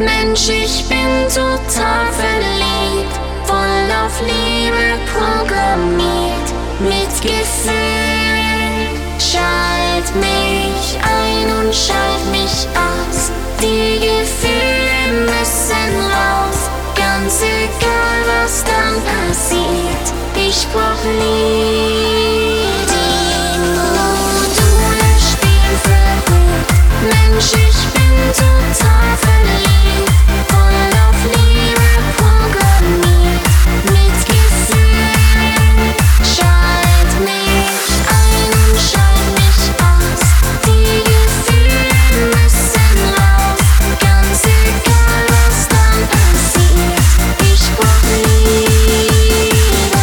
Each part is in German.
Mensch, ich bin total verliebt, voll auf Liebe programmiert, mit Gefühl. Schalt mich ein und schalt mich aus, die Gefühle müssen raus, ganz egal was dann passiert, ich brauch Liebe. Die Module spielen verrückt, Mensch, ich bin total verliebt, voll auf Liebe programmiert, mit Gefühl. Schalt mich ein und schalt mich aus, die Gefühle müssen raus, ganz egal was dann passiert, ich brauch Liebe.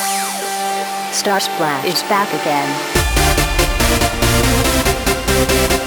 Star Splash is back again.